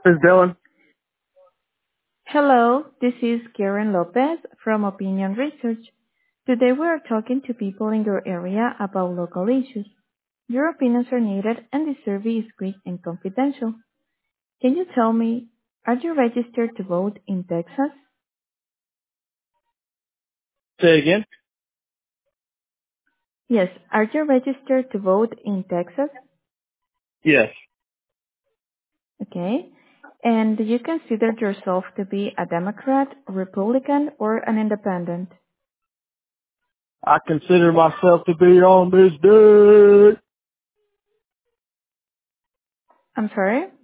This is Dylan. Hello, this is Karen Lopez from Opinion Research. Today we are talking to people in your area about local issues. Your opinions are needed and the survey is quick and confidential. Can you tell me, are you registered to vote in Texas? Say again. Yes, are you registered to vote in Texas? Yes. Okay. And do you consider yourself to be a Democrat, Republican, or an independent? I consider myself to be on this day. I'm sorry?